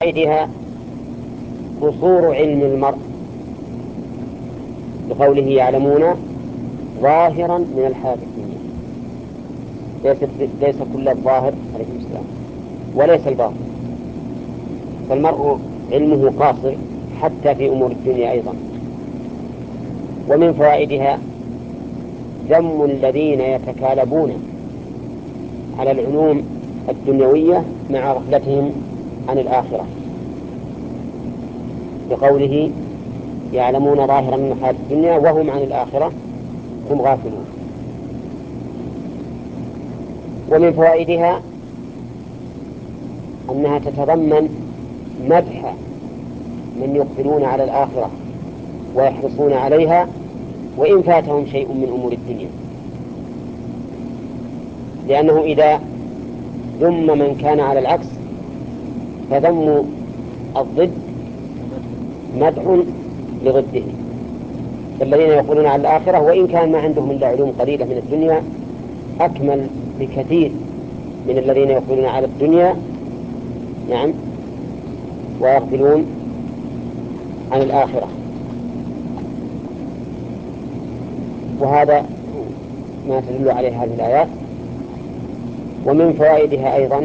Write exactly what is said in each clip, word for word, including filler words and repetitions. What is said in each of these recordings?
فوائدها قصور علم المرء بقوله يعلمون ظاهرا من الحياة الدنيا، ليس, ليس كل الظاهر عليه السلام وليس الباطن، فالمرء علمه قاصر حتى في أمور الدنيا أيضا. ومن فوائدها ذم الذين يتكالبون على العلوم الدنيوية مع غفلتهم عن الآخرة بقوله يعلمون ظاهرا من الحياة الدنيا وهم عن الآخرة هم غافلون. ومن فوائدها أنها تتضمن مدح من يقبلون على الآخرة ويحرصون عليها وإن فاتهم شيء من أمور الدنيا، لأنه إذا ذم من كان على العكس فذم الضد مدح لضده. فالذين يقولون على الآخرة وإن كان ما عندهم إلا علوم قليلة من الدنيا أكمل بكثير من الذين يقولون على الدنيا نعم ويغفلون عن الآخرة. وهذا ما تدل عليه هذه الآيات. ومن فوائدها أيضا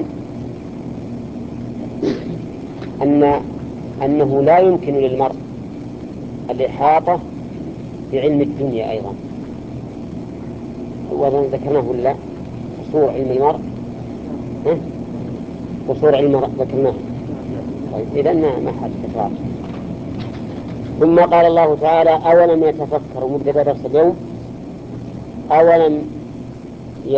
أن أنه لا يمكن للمرء الإحاطة بعلم الدنيا أيضا، وأظن ذكرناه ولا قصور علم المرء ها؟ قصور علم المرء ذكرناه. طيب إذن ما حد تكرار. ثم قال الله تعالى أولم يتفكروا مبتدأ درس اليوم أولم